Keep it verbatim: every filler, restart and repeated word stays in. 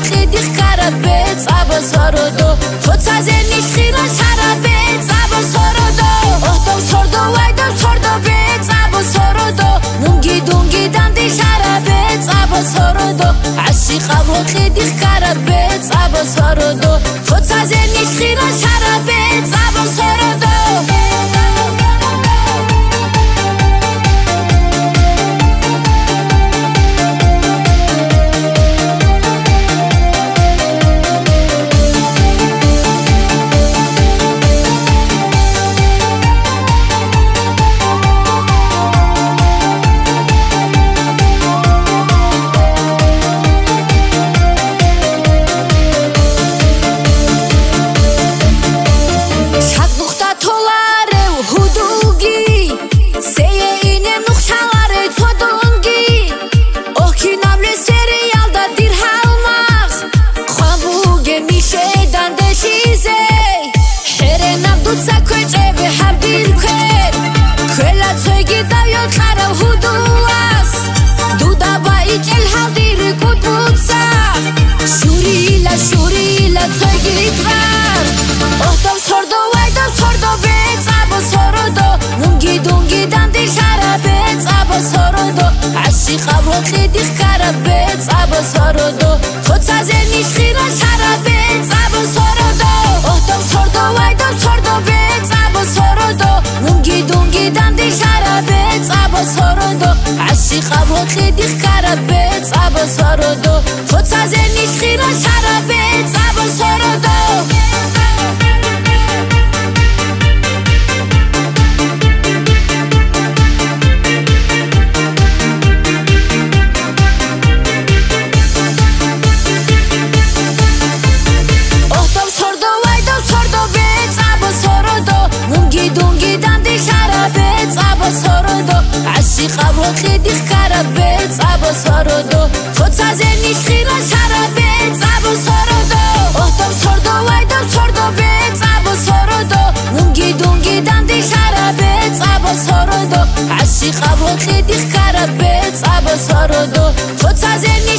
ხიდი ხკარაბე წაბოსოროდო თოცაზე ნიშხირა შარაბე წაბოსოროდო ოხტო სორდო ვაიდო სორდო ბე წაბოსოროდო მუნგი დუნგი დანდი შარაბე წაბოსოროდო აში ყავრო ხიდი ხკარაბე წაბოსოროდო თოცაზე ნიშხირა შარაბე წაბოსოროდო ყავრო ხიდი ხკარაბე წაბოსოროდო თოცაზე ნიშხირა შარაბე წაბოსოროდო ოხტო სორდო ვაიდო სორდო ბე წაბოსოროდო მუნგი დუნგი დანდი შარაბე წაბოსოროდო აში ყავრო ხიდი ხკარაბე წაბოსოროდო თოცაზე ნიშხირა შარაბე წაბოსოროდო ყავრო ხიდი ხკარაბე წაბოსოროდო თოცაზე ნიშხირა შარაბე წაბოსოროდო ოხტო სორდო ვაიდო სორდო ბე წაბოსოროდო მუნგი დუნგი დანდი შარაბე წაბოსოროდო აში ყავრო ხიდი ხკარაბე წაბოსოროდო თოცაზე